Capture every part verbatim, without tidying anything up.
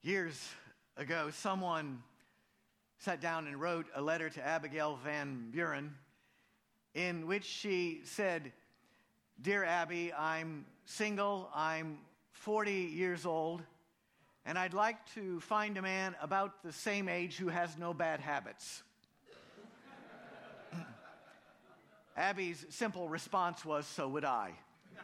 Years ago, someone sat down and wrote a letter to Abigail Van Buren in which she said, "Dear Abby, I'm single, I'm forty years old, and I'd like to find a man about the same age who has no bad habits." Abby's simple response was, "So would I."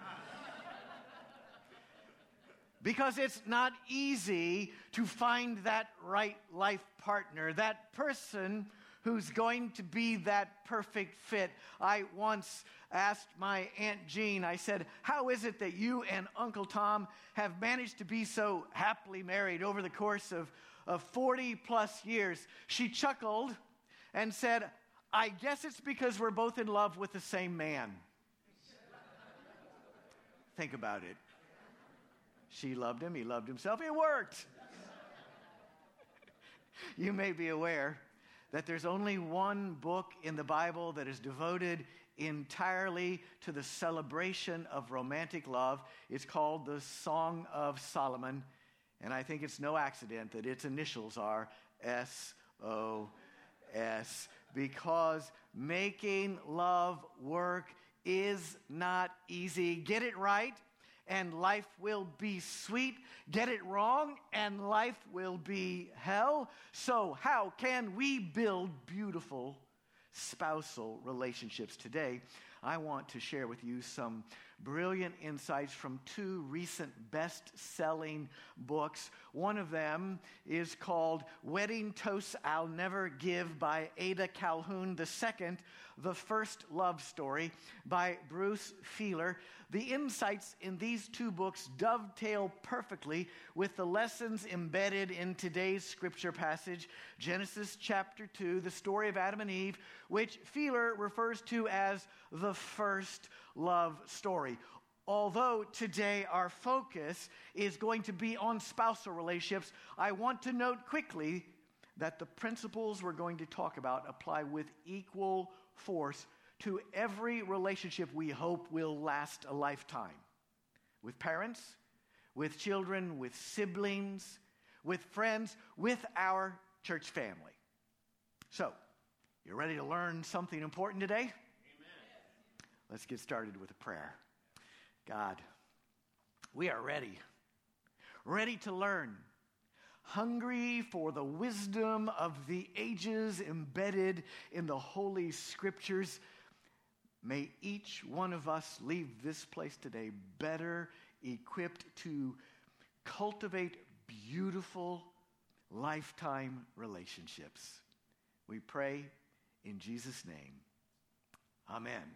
Because it's not easy to find that right life partner, that person who's going to be that perfect fit. I once asked my Aunt Jean, I said, "How is it that you and Uncle Tom have managed to be so happily married over the course of, of forty plus years? She chuckled and said, "I guess it's because we're both in love with the same man." Think about it. She loved him, he loved himself. It worked. You may be aware that there's only one book in the Bible that is devoted entirely to the celebration of romantic love. It's called the Song of Solomon, and I think it's no accident that its initials are S O S, because making love work is not easy. Get it right, and life will be sweet. Get it wrong, and life will be hell. So how can we build beautiful spousal relationships today? I want to share with you some brilliant insights from two recent best-selling books. One of them is called Wedding Toasts I'll Never Give by Ada Calhoun. The second, The First Love Story by Bruce Feiler. The insights in these two books dovetail perfectly with the lessons embedded in today's scripture passage, Genesis chapter two, the story of Adam and Eve, which Feiler refers to as the first love story. Although today our focus is going to be on spousal relationships, I want to note quickly that the principles we're going to talk about apply with equal force to every relationship we hope will last a lifetime. With parents, with children, with siblings, with friends, with our church family. So, you ready to learn something important today? Let's get started with a prayer. God, we are ready, ready to learn, hungry for the wisdom of the ages embedded in the Holy Scriptures. May each one of us leave this place today better equipped to cultivate beautiful lifetime relationships. We pray in Jesus' name. Amen.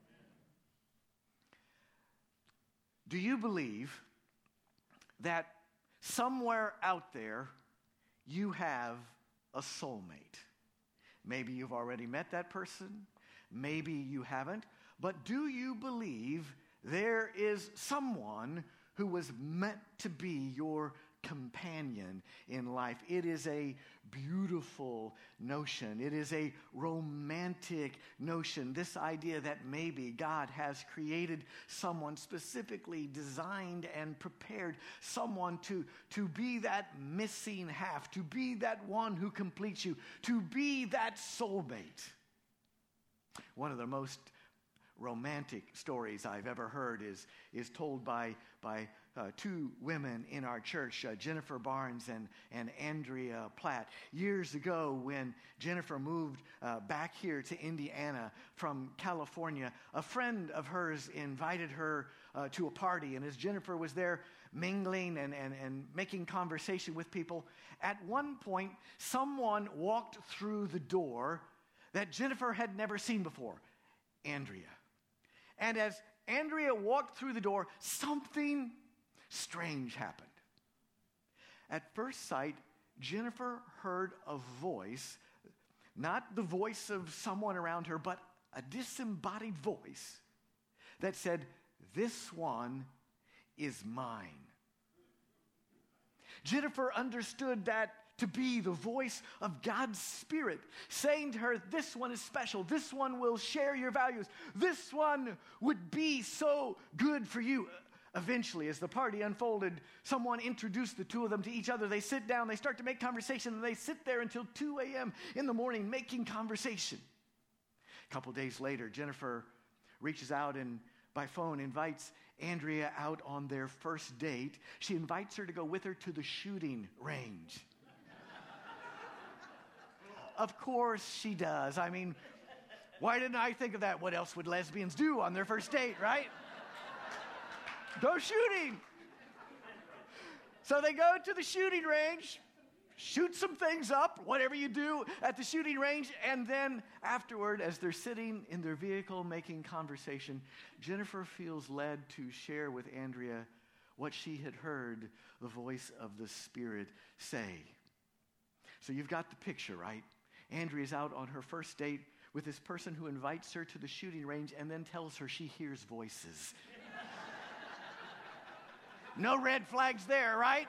Do you believe that somewhere out there you have a soulmate? Maybe you've already met that person. Maybe you haven't. But do you believe there is someone who was meant to be your companion in life? It is a beautiful notion. It is a romantic notion. This idea that maybe God has created someone specifically designed and prepared, someone to, to be that missing half, to be that one who completes you, to be that soulmate. One of the most romantic stories I've ever heard is, is told by, by uh, two women in our church, uh, Jennifer Barnes and, and Andrea Platt. Years ago, when Jennifer moved uh, back here to Indiana from California, a friend of hers invited her uh, to a party, and as Jennifer was there mingling and, and, and making conversation with people, at one point, someone walked through the door that Jennifer had never seen before, Andrea. And as Andrea walked through the door, something strange happened. At first sight, Jennifer heard a voice, not the voice of someone around her, but a disembodied voice that said, "This one is mine." Jennifer understood that to be the voice of God's Spirit saying to her, "This one is special. This one will share your values. This one would be so good for you." Eventually, as the party unfolded, someone introduced the two of them to each other. They sit down, they start to make conversation, and they sit there until two a.m. in the morning making conversation. A couple days later, Jennifer reaches out and by phone invites Andrea out on their first date. She invites her to go with her to the shooting range. Of course she does. I mean, why didn't I think of that? What else would lesbians do on their first date, right? Go shooting. So they go to the shooting range, shoot some things up, whatever you do at the shooting range, and then afterward, as they're sitting in their vehicle making conversation, Jennifer feels led to share with Andrea what she had heard the voice of the Spirit say. So you've got the picture, right? Andrea's out on her first date with this person who invites her to the shooting range and then tells her she hears voices. No red flags there, right?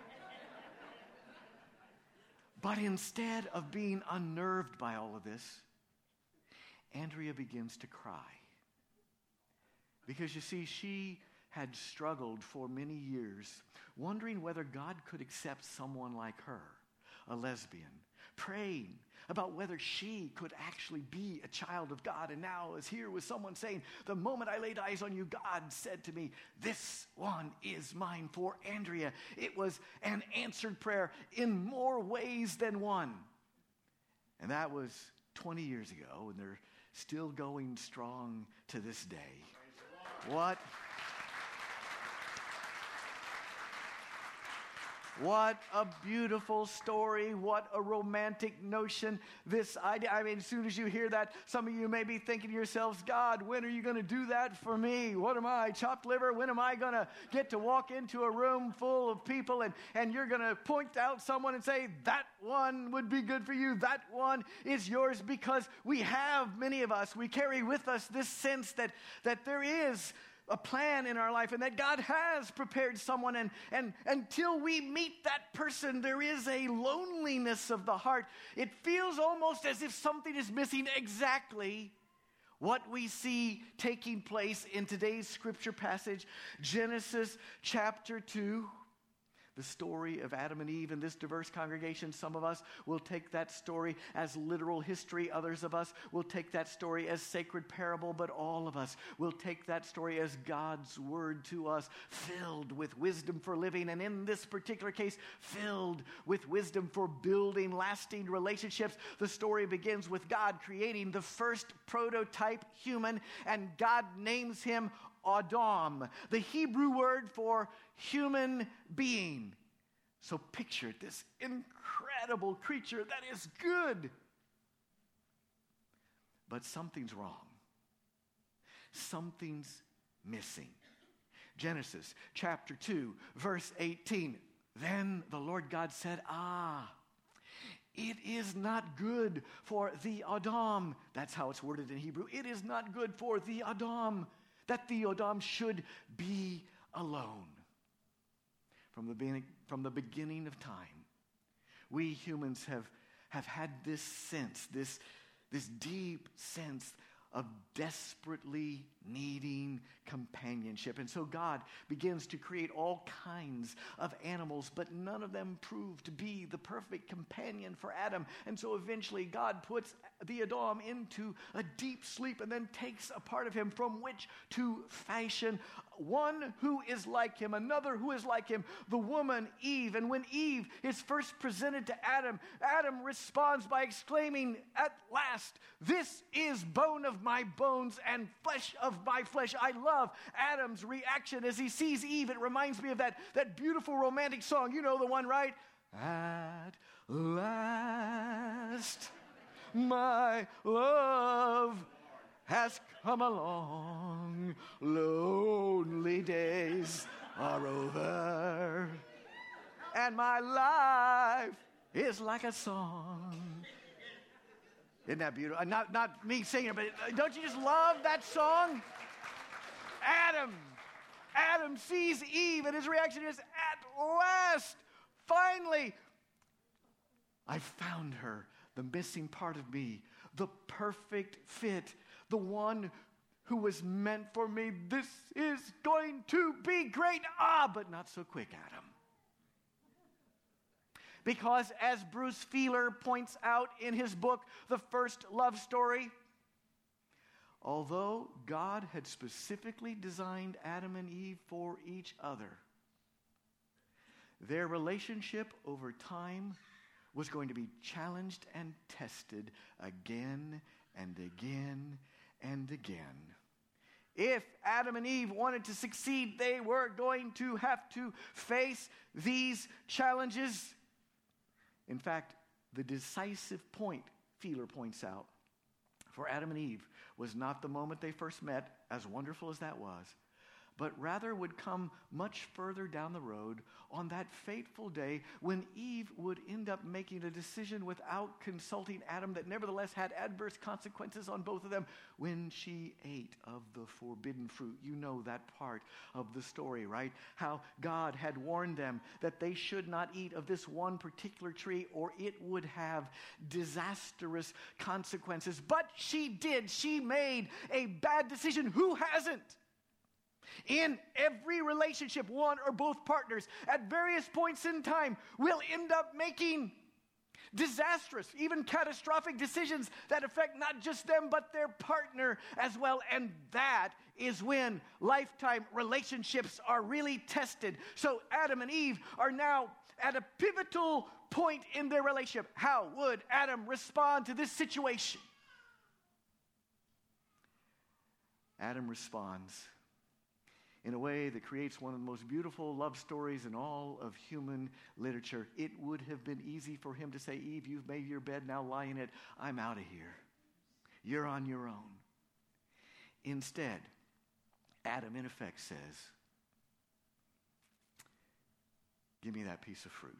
But instead of being unnerved by all of this, Andrea begins to cry. Because you see, she had struggled for many years, wondering whether God could accept someone like her, a lesbian, praying about whether she could actually be a child of God. And now is here with someone saying, the moment I laid eyes on you, God said to me, this one is mine. For Andrea, it was an answered prayer in more ways than one. And that was twenty years ago, and they're still going strong to this day. What? What a beautiful story. What a romantic notion. This idea, I mean, as soon as you hear that, some of you may be thinking to yourselves, God, when are you going to do that for me? What am I, chopped liver? When am I going to get to walk into a room full of people and, and you're going to point out someone and say, that one would be good for you. That one is yours. Because we have, many of us, we carry with us this sense that, that there is a plan in our life and that God has prepared someone, and, and until we meet that person, there is a loneliness of the heart. It feels almost as if something is missing. Exactly what we see taking place in today's scripture passage, Genesis chapter two. The story of Adam and Eve in this diverse congregation. Some of us will take that story as literal history. Others of us will take that story as sacred parable. But all of us will take that story as God's word to us, filled with wisdom for living. And in this particular case, filled with wisdom for building lasting relationships. The story begins with God creating the first prototype human. And God names him Adam, the Hebrew word for human being. So picture this incredible creature that is good. But something's wrong. Something's missing. Genesis chapter two, verse eighteen. Then the Lord God said, Ah, it is not good for the Adam. That's how it's worded in Hebrew. It is not good for the Adam that the Adam should be alone. From the beginning, from the beginning of time, we humans have, have had this sense, this, this deep sense of desperately needing companionship. And so God begins to create all kinds of animals, but none of them prove to be the perfect companion for Adam. And so eventually God puts the Adam into a deep sleep and then takes a part of him from which to fashion one who is like him, another who is like him, the woman Eve. And when Eve is first presented to Adam, Adam responds by exclaiming, at last, this is bone of my bones and flesh of my flesh. I love Adam's reaction as he sees Eve. It reminds me of that, that beautiful romantic song. You know the one, right? At last, my love has come along, lonely days are over, and my life is like a song. Isn't that beautiful? Not, not me singing, but don't you just love that song? Adam, Adam sees Eve, and his reaction is, at last, finally, I found her, the missing part of me, the perfect fit, the one who was meant for me. This is going to be great. Ah, but not so quick, Adam. Because as Bruce Feiler points out in his book, The First Love Story, although God had specifically designed Adam and Eve for each other, their relationship over time was going to be challenged and tested again and again and again. If Adam and Eve wanted to succeed, they were going to have to face these challenges. In fact, the decisive point, Feiler points out, for Adam and Eve was not the moment they first met, as wonderful as that was, but rather would come much further down the road on that fateful day when Eve would end up making a decision without consulting Adam that nevertheless had adverse consequences on both of them when she ate of the forbidden fruit. You know that part of the story, right? How God had warned them that they should not eat of this one particular tree or it would have disastrous consequences. But she did. She made a bad decision. Who hasn't? In every relationship, one or both partners at various points in time will end up making disastrous, even catastrophic decisions that affect not just them but their partner as well. And that is when lifetime relationships are really tested. So Adam and Eve are now at a pivotal point in their relationship. How would Adam respond to this situation? Adam responds in a way that creates one of the most beautiful love stories in all of human literature. It would have been easy for him to say, Eve, you've made your bed, now lie in it. I'm out of here. You're on your own. Instead, Adam, in effect, says, give me that piece of fruit.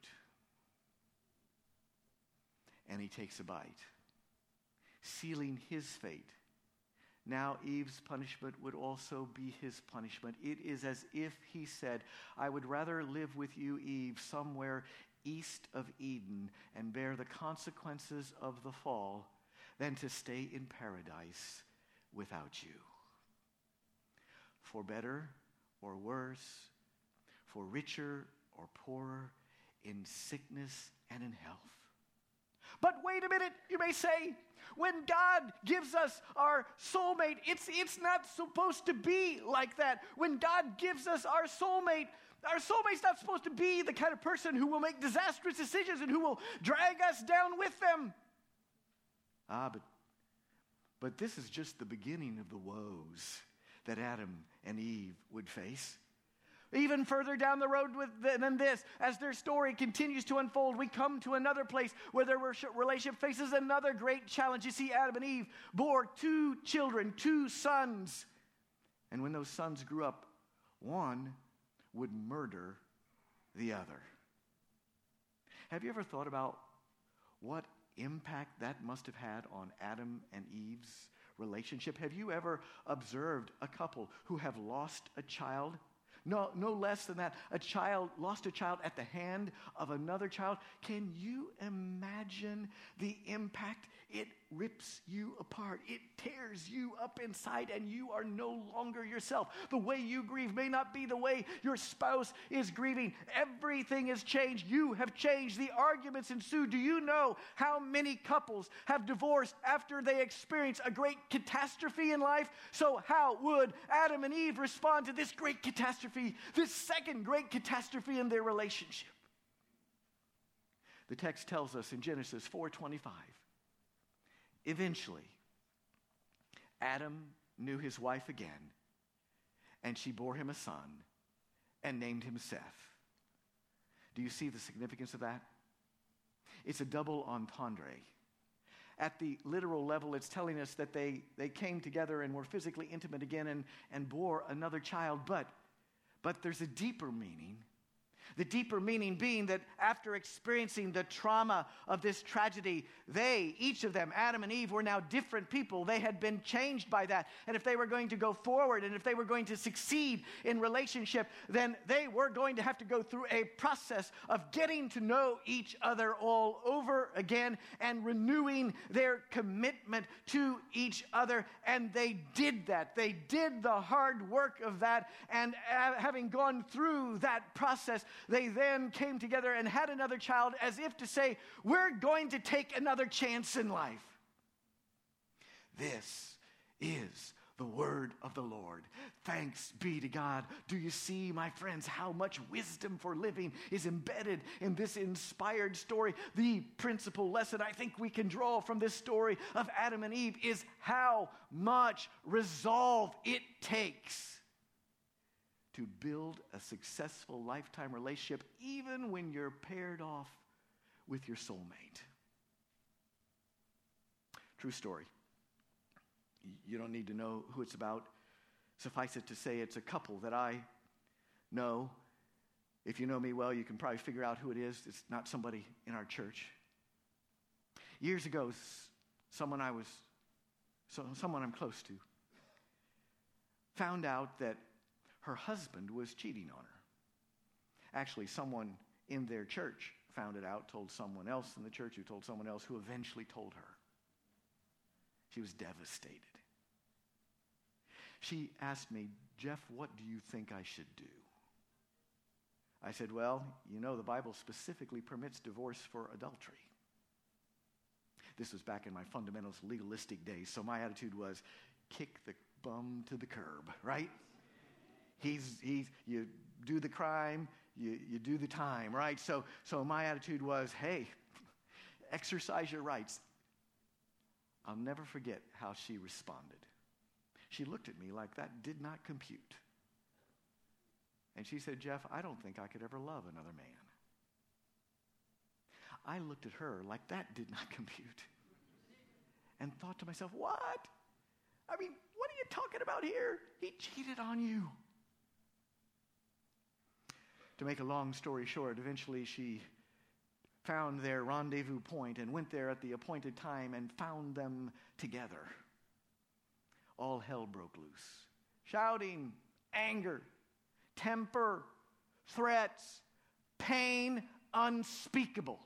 And he takes a bite, sealing his fate. Now Eve's punishment would also be his punishment. It is as if he said, I would rather live with you, Eve, somewhere east of Eden and bear the consequences of the fall than to stay in paradise without you. For better or worse, for richer or poorer, in sickness and in health. But wait a minute, you may say, when God gives us our soulmate, it's, it's not supposed to be like that. When God gives us our soulmate, our soulmate's not supposed to be the kind of person who will make disastrous decisions and who will drag us down with them. Ah, but, but this is just the beginning of the woes that Adam and Eve would face. Even further down the road with the, than this, as their story continues to unfold, we come to another place where their relationship faces another great challenge. You see, Adam and Eve bore two children, two sons. And when those sons grew up, one would murder the other. Have you ever thought about what impact that must have had on Adam and Eve's relationship? Have you ever observed a couple who have lost a child? No, no less than that. A child lost a child at the hand of another child. Can you imagine the impact? It rips you apart. It tears you up inside, and you are no longer yourself. The way you grieve may not be the way your spouse is grieving. Everything has changed. You have changed. The arguments ensue. Do you know how many couples have divorced after they experience a great catastrophe in life? So how would Adam and Eve respond to this great catastrophe, this second great catastrophe in their relationship? The text tells us in Genesis four twenty-five, eventually, Adam knew his wife again, and she bore him a son and named him Seth. Do you see the significance of that? It's a double entendre. At the literal level, it's telling us that they, they came together and were physically intimate again and, and bore another child. But, but there's a deeper meaning. The deeper meaning being that after experiencing the trauma of this tragedy, they, each of them, Adam and Eve, were now different people. They had been changed by that. And if they were going to go forward and if they were going to succeed in relationship, then they were going to have to go through a process of getting to know each other all over again and renewing their commitment to each other. And they did that. They did the hard work of that. And uh, having gone through that process, they then came together and had another child, as if to say, we're going to take another chance in life. This is the word of the Lord. Thanks be to God. Do you see, my friends, how much wisdom for living is embedded in this inspired story? The principal lesson I think we can draw from this story of Adam and Eve is how much resolve it takes to build a successful lifetime relationship, even when you're paired off with your soulmate. True story. You don't need to know who it's about. Suffice it to say it's a couple that I know. If you know me well, you can probably figure out who it is. It's not somebody in our church. Years ago, someone I was, so someone I'm close to, found out that her husband was cheating on her. Actually, someone in their church found it out, told someone else in the church, who told someone else, who eventually told her. She was devastated. She asked me, Jeff, what do you think I should do? I said, well, you know, the Bible specifically permits divorce for adultery. This was back in my fundamentalist legalistic days, so my attitude was, kick the bum to the curb, right? He's, he's, you do the crime, you, you do the time, right? So, so my attitude was, hey, exercise your rights. I'll never forget how she responded. She looked at me like that did not compute. And she said, Jeff, I don't think I could ever love another man. I looked at her like that did not compute. And thought to myself, what? I mean, what are you talking about here? He cheated on you. To make a long story short, eventually she found their rendezvous point and went there at the appointed time and found them together. All hell broke loose. Shouting, anger, temper, threats, pain unspeakable.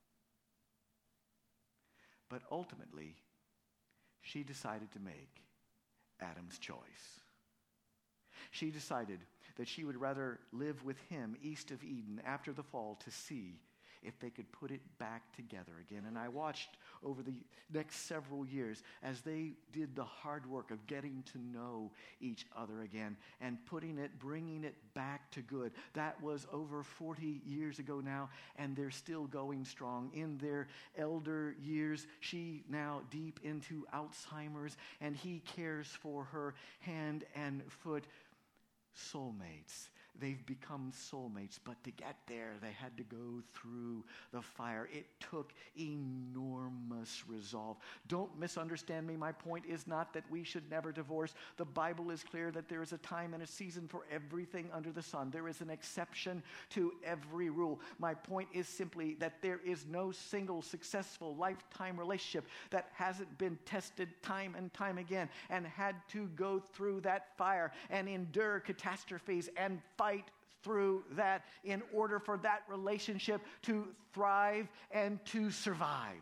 But ultimately, she decided to make Adam's choice. She decided that she would rather live with him east of Eden after the fall to see if they could put it back together again. And I watched over the next several years as they did the hard work of getting to know each other again and putting it, bringing it back to good. That was over forty years ago now, and they're still going strong in their elder years. She now deep into Alzheimer's, and he cares for her hand and foot. Soulmates. They've become soulmates, but to get there, they had to go through the fire. It took enormous resolve. Don't misunderstand me. My point is not that we should never divorce. The Bible is clear that there is a time and a season for everything under the sun. There is an exception to every rule. My point is simply that there is no single successful lifetime relationship that hasn't been tested time and time again and had to go through that fire and endure catastrophes and fight through that in order for that relationship to thrive and to survive.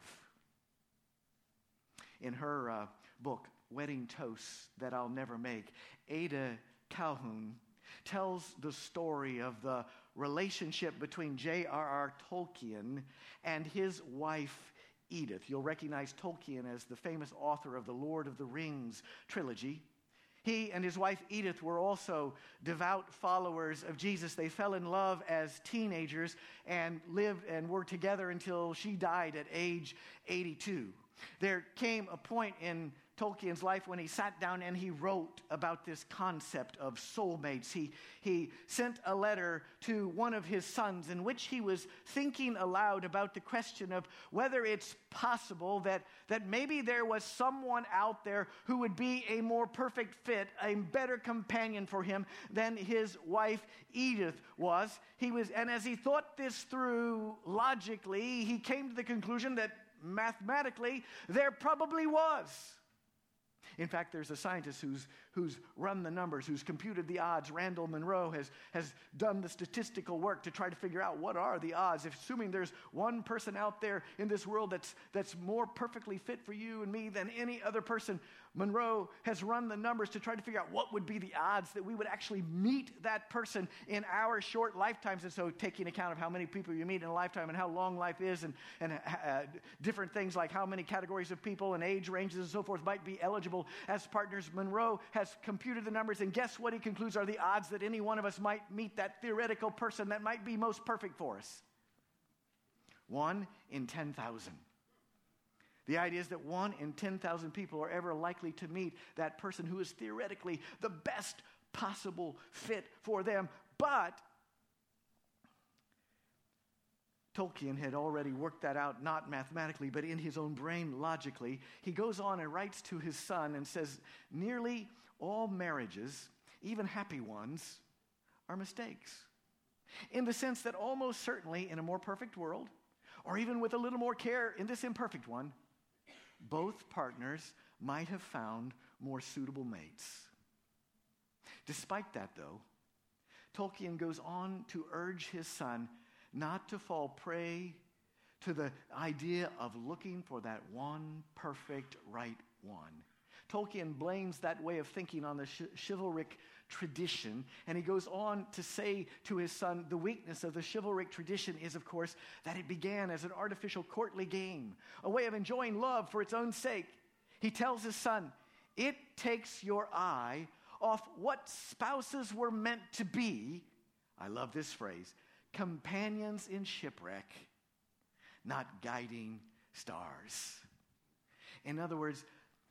In her uh, book, Wedding Toasts That I'll Never Make, Ada Calhoun tells the story of the relationship between J R R Tolkien and his wife, Edith. You'll recognize Tolkien as the famous author of the Lord of the Rings trilogy. He and his wife Edith were also devout followers of Jesus. They fell in love as teenagers and lived and were together until she died at age eighty-two. There came a point in Tolkien's life when he sat down and he wrote about this concept of soulmates. He, he sent a letter to one of his sons in which he was thinking aloud about the question of whether it's possible that, that maybe there was someone out there who would be a more perfect fit, a better companion for him than his wife Edith was. He was, and as he thought this through logically, he came to the conclusion that mathematically there probably was. In fact, there's a scientist who's, who's run the numbers, who's computed the odds. Randall Munroe has, has done the statistical work to try to figure out what are the odds. If, assuming there's one person out there in this world that's, that's more perfectly fit for you and me than any other person, Munroe has run the numbers to try to figure out what would be the odds that we would actually meet that person in our short lifetimes. And so taking account of how many people you meet in a lifetime and how long life is and, and uh, different things like how many categories of people and age ranges and so forth might be eligible as partners, Munroe has computed the numbers, and guess what he concludes are the odds that any one of us might meet that theoretical person that might be most perfect for us? One in ten thousand. The idea is that one in ten thousand people are ever likely to meet that person who is theoretically the best possible fit for them. But Tolkien had already worked that out, not mathematically, but in his own brain logically. He goes on and writes to his son and says, nearly all marriages, even happy ones, are mistakes. In the sense that almost certainly in a more perfect world, or even with a little more care in this imperfect one, both partners might have found more suitable mates. Despite that, though, Tolkien goes on to urge his son not to fall prey to the idea of looking for that one perfect right one. Tolkien blames that way of thinking on the ch- chivalric tradition, and he goes on to say to his son, the weakness of the chivalric tradition is, of course, that it began as an artificial courtly game, a way of enjoying love for its own sake. He tells his son, it takes your eye off what spouses were meant to be, I love this phrase, companions in shipwreck, not guiding stars. In other words,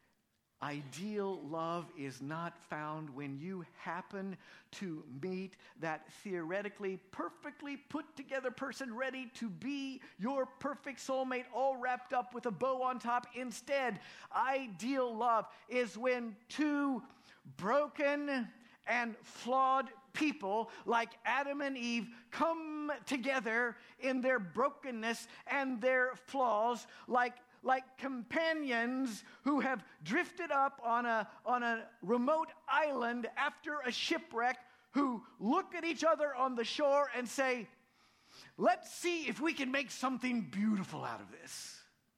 ideal love is not found when you happen to meet that theoretically perfectly put together person ready to be your perfect soulmate, all wrapped up with a bow on top. Instead, ideal love is when two broken and flawed people like Adam and Eve come together in their brokenness and their flaws, like like companions who have drifted up on a, on a remote island after a shipwreck, who look at each other on the shore and say, let's see if we can make something beautiful out of this.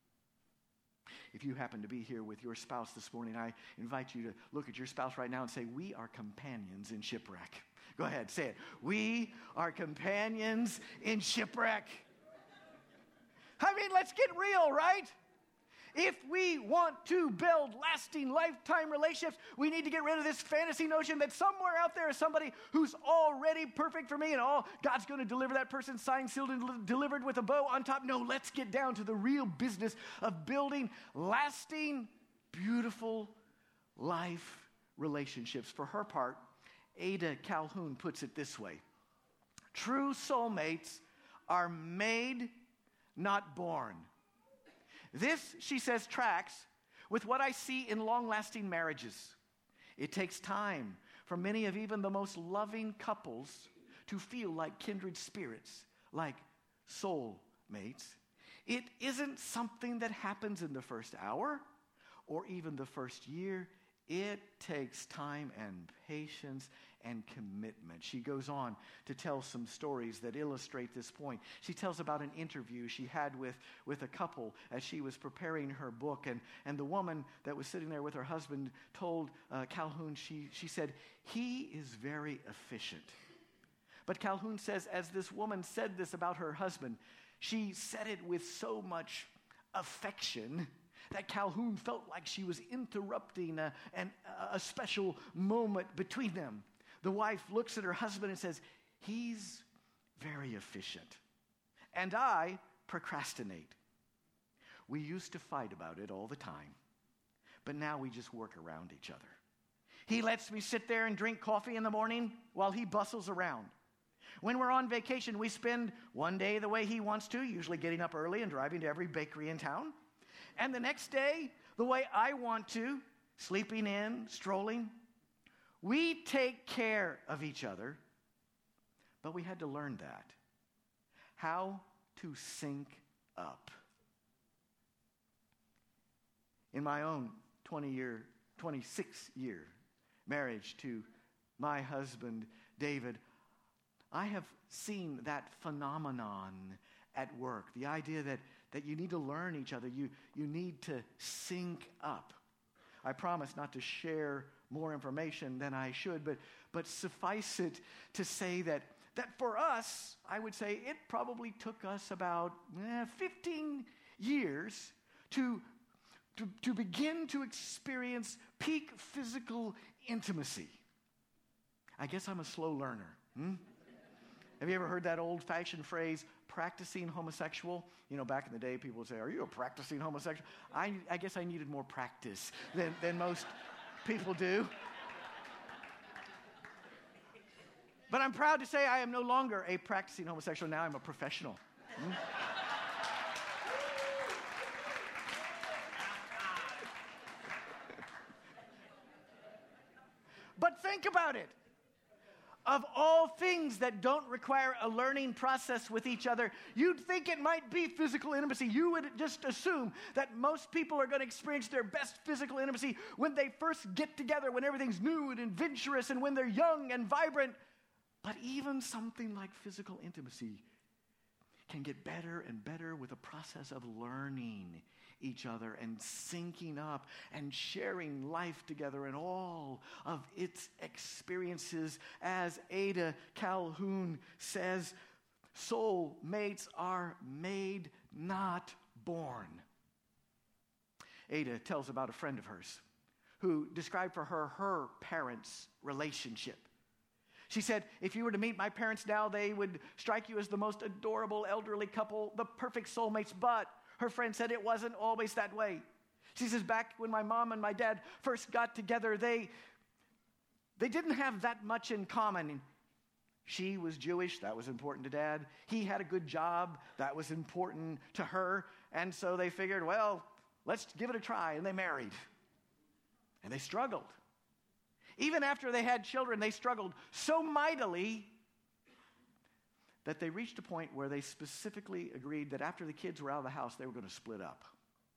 If you happen to be here with your spouse this morning, I invite you to look at your spouse right now and say, we are companions in shipwreck. Go ahead, say it. We are companions in shipwreck. I mean, let's get real, right? If we want to build lasting lifetime relationships, we need to get rid of this fantasy notion that somewhere out there is somebody who's already perfect for me and all God's going to deliver that person signed, sealed, and del- delivered with a bow on top. No, let's get down to the real business of building lasting, beautiful life relationships. For her part, Ada Calhoun puts it this way. True soulmates are made, not born. This, she says, tracks with what I see in long-lasting marriages. It takes time for many of even the most loving couples to feel like kindred spirits, like soul mates. It isn't something that happens in the first hour or even the first year. It takes time and patience and commitment. She goes on to tell some stories that illustrate this point. She tells about an interview she had with, with a couple as she was preparing her book. And, and the woman that was sitting there with her husband told uh, Calhoun, she, she said, he is very efficient. But Calhoun says, as this woman said this about her husband, she said it with so much affection that Calhoun felt like she was interrupting a, an, a special moment between them. The wife looks at her husband and says, he's very efficient, and I procrastinate. We used to fight about it all the time, but now we just work around each other. He lets me sit there and drink coffee in the morning while he bustles around. When we're on vacation, we spend one day the way he wants to, usually getting up early and driving to every bakery in town. And the next day, the way I want to, sleeping in, strolling. We take care of each other, but we had to learn that. How to sync up. In my own twenty-year, twenty-six-year marriage to my husband, David, I have seen that phenomenon at work. The idea that, that you need to learn each other. You, you need to sync up. I promise not to share more information than I should, but, but suffice it to say that, that for us, I would say it probably took us about eh, fifteen years to, to, to begin to experience peak physical intimacy. I guess I'm a slow learner. Hmm? Have you ever heard that old-fashioned phrase, practicing homosexual? You know, back in the day, people would say, are you a practicing homosexual? I, I guess I needed more practice than, than most people do. But I'm proud to say I am no longer a practicing homosexual. Now I'm a professional. Hmm? But think about it. Of all things that don't require a learning process with each other, you'd think it might be physical intimacy. You would just assume that most people are going to experience their best physical intimacy when they first get together, when everything's new and adventurous, and when they're young and vibrant. But even something like physical intimacy can get better and better with a process of learning each other and syncing up and sharing life together and all of its experiences. As Ada Calhoun says, soul mates are made, not born. Ada tells about a friend of hers who described for her her parents' relationship. She said, if you were to meet my parents now, they would strike you as the most adorable elderly couple, the perfect soulmates. But her friend said it wasn't always that way. She says, back when my mom and my dad first got together, they, they didn't have that much in common. She was Jewish, that was important to Dad. He had a good job, that was important to her. And so they figured, well, let's give it a try. And they married. And they struggled. Even after they had children, they struggled so mightily that they reached a point where they specifically agreed that after the kids were out of the house, they were going to split up.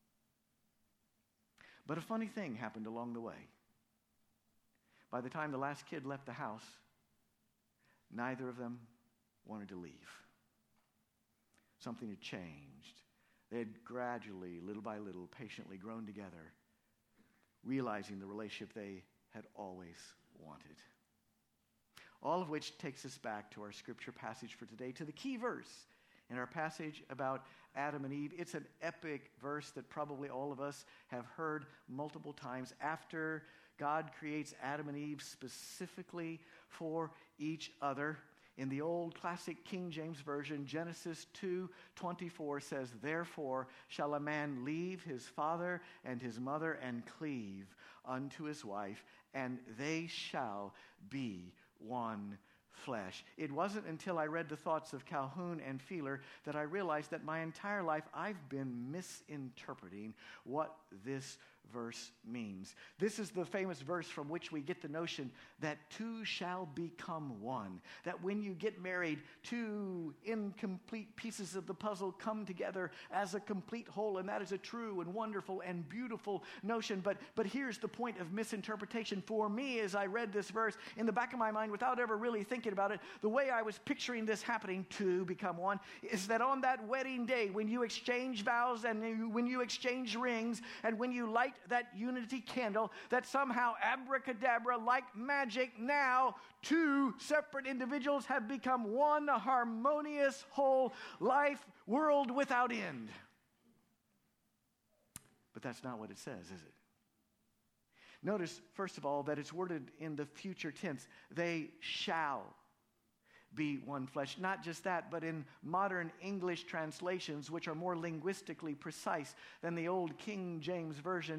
But a funny thing happened along the way. By the time the last kid left the house, neither of them wanted to leave. Something had changed. They had gradually, little by little, patiently grown together, realizing the relationship they had always wanted. All of which takes us back to our scripture passage for today, to the key verse in our passage about Adam and Eve. It's an epic verse that probably all of us have heard multiple times. After God creates Adam and Eve specifically for each other, in the old classic King James Version, Genesis two twenty-four says, therefore shall a man leave his father and his mother and cleave unto his wife, and they shall be one flesh. It wasn't until I read the thoughts of Calhoun and Feeler that I realized that my entire life I've been misinterpreting what this verse means. This is the famous verse from which we get the notion that two shall become one. That when you get married, two incomplete pieces of the puzzle come together as a complete whole, and that is a true and wonderful and beautiful notion. But, but here's the point of misinterpretation. For me, as I read this verse, in the back of my mind, without ever really thinking about it, the way I was picturing this happening, two become one, is that on that wedding day, when you exchange vows and you, when you exchange rings, and when you light that unity candle, that somehow abracadabra, like magic, now two separate individuals have become one harmonious whole life, world without end. But that's not what it says, is it? Notice, first of all, that it's worded in the future tense. They shall be one flesh. Not just that, but in modern English translations, which are more linguistically precise than the old King James Version,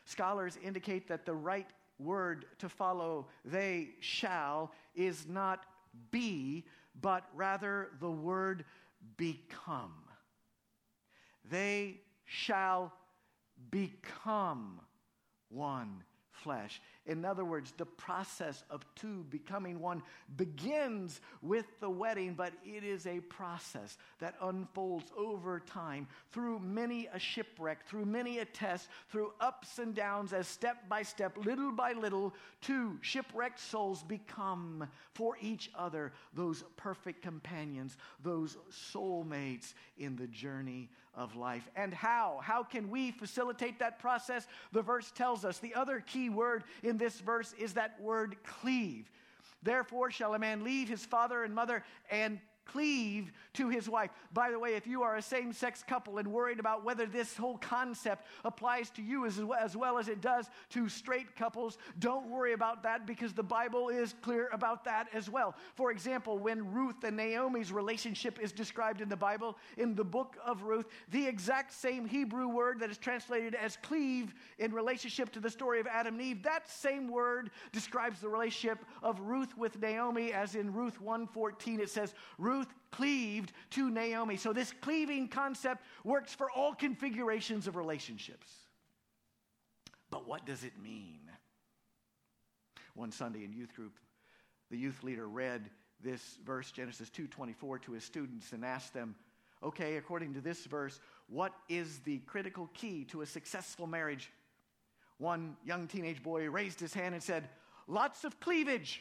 Scholars indicate that the right word to follow, they shall, is not be, but rather the word become. They shall become one flesh. In other words, the process of two becoming one begins with the wedding, but it is a process that unfolds over time through many a shipwreck, through many a test, through ups and downs, as step by step, little by little, two shipwrecked souls become for each other those perfect companions, those soulmates in the journey of life. And how? How can we facilitate that process? The verse tells us. The other key word in this verse is that word cleave. Therefore shall a man leave his father and mother and cleave to his wife. By the way, if you are a same-sex couple and worried about whether this whole concept applies to you as, as well as it does to straight couples, don't worry about that, because the Bible is clear about that as well. For example, when Ruth and Naomi's relationship is described in the Bible, in the book of Ruth, the exact same Hebrew word that is translated as cleave in relationship to the story of Adam and Eve, that same word describes the relationship of Ruth with Naomi, as in Ruth one fourteen it says, Ruth cleaved to Naomi. So this cleaving concept works for all configurations of relationships. But what does it mean? One Sunday in youth group, the youth leader read this verse, Genesis two twenty-four, to his students and asked them, okay, according to this verse, what is the critical key to a successful marriage? One young teenage boy raised his hand and said, lots of cleavage.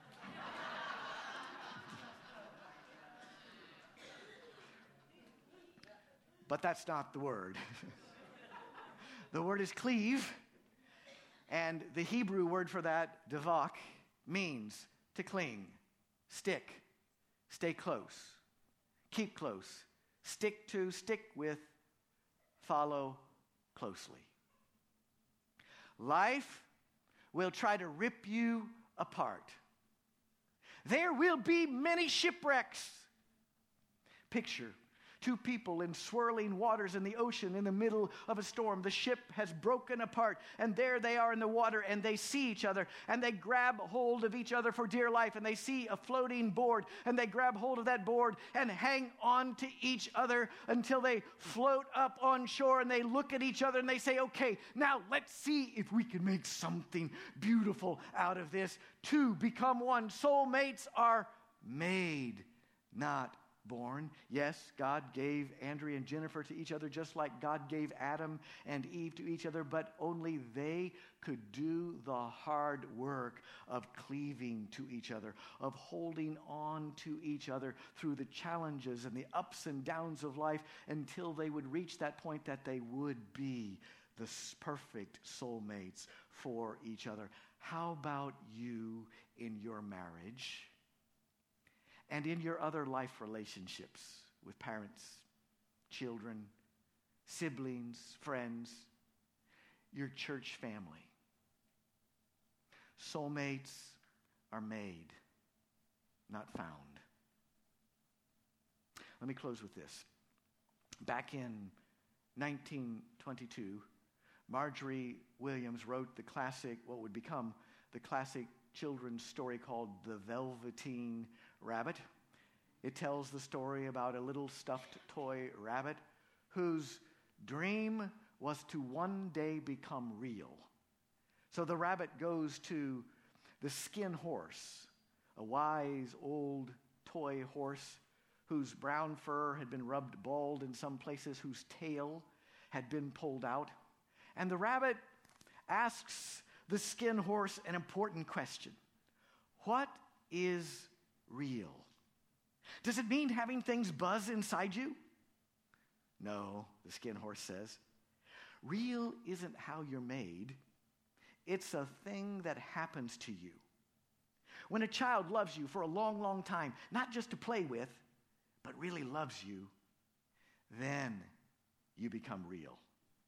But that's not the word. The word is cleave, and the Hebrew word for that, devak, means to cling, stick, stay close, keep close, stick to, stick with, follow closely. Life will try to rip you apart. There will be many shipwrecks. Picture two people in swirling waters in the ocean in the middle of a storm. The ship has broken apart, and there they are in the water, and they see each other, and they grab hold of each other for dear life, and they see a floating board, and they grab hold of that board and hang on to each other until they float up on shore, and they look at each other and they say, okay, now let's see if we can make something beautiful out of this. Two become one. Soulmates are made, not born. Yes, God gave Andrea and Jennifer to each other just like God gave Adam and Eve to each other, but only they could do the hard work of cleaving to each other, of holding on to each other through the challenges and the ups and downs of life until they would reach that point that they would be the perfect soulmates for each other. How about you in your marriage? And in your other life relationships with parents, children, siblings, friends, your church family. Soulmates are made, not found. Let me close with this. Back in nineteen twenty-two, Marjorie Williams wrote the classic, what would become the classic children's story called The Velveteen Rabbit. It tells the story about a little stuffed toy rabbit whose dream was to one day become real. So the rabbit goes to the skin horse, a wise old toy horse whose brown fur had been rubbed bald in some places, whose tail had been pulled out. And the rabbit asks the skin horse an important question. What is real? Does it mean having things buzz inside you? No, the skin horse says. Real isn't how you're made. It's a thing that happens to you. When a child loves you for a long, long time, not just to play with, but really loves you, then you become real.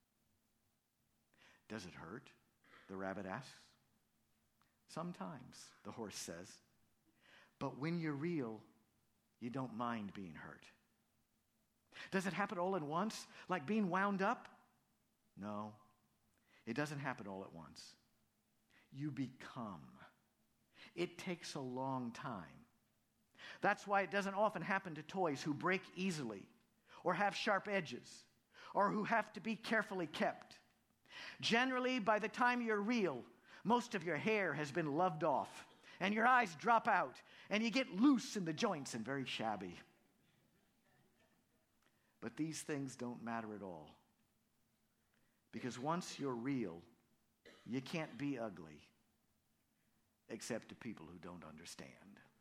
Does it hurt? The rabbit asks. Sometimes, the horse says. But when you're real, you don't mind being hurt. Does it happen all at once, like being wound up? No. It doesn't happen all at once. You become. It takes a long time. That's why it doesn't often happen to toys who break easily or have sharp edges or who have to be carefully kept. Generally, by the time you're real, most of your hair has been loved off and your eyes drop out and you get loose in the joints and very shabby. But these things don't matter at all. Because once you're real, you can't be ugly except to people who don't understand.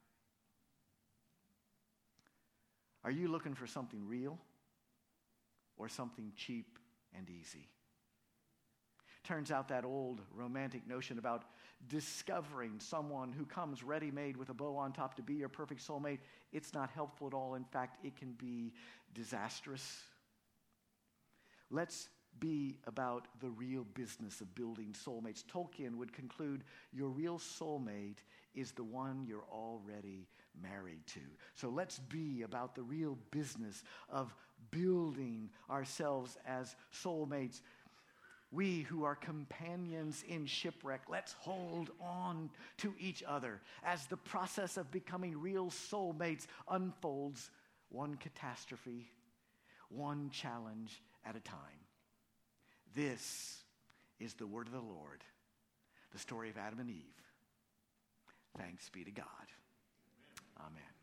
Are you looking for something real or something cheap and easy? Turns out that old romantic notion about discovering someone who comes ready-made with a bow on top to be your perfect soulmate, it's not helpful at all. In fact, it can be disastrous. Let's be about the real business of building soulmates. Tolkien would conclude, your real soulmate is the one you're already married to. So let's be about the real business of building ourselves as soulmates. We who are companions in shipwreck, let's hold on to each other as the process of becoming real soulmates unfolds, one catastrophe, one challenge at a time. This is the word of the Lord, the story of Adam and Eve. Thanks be to God. Amen.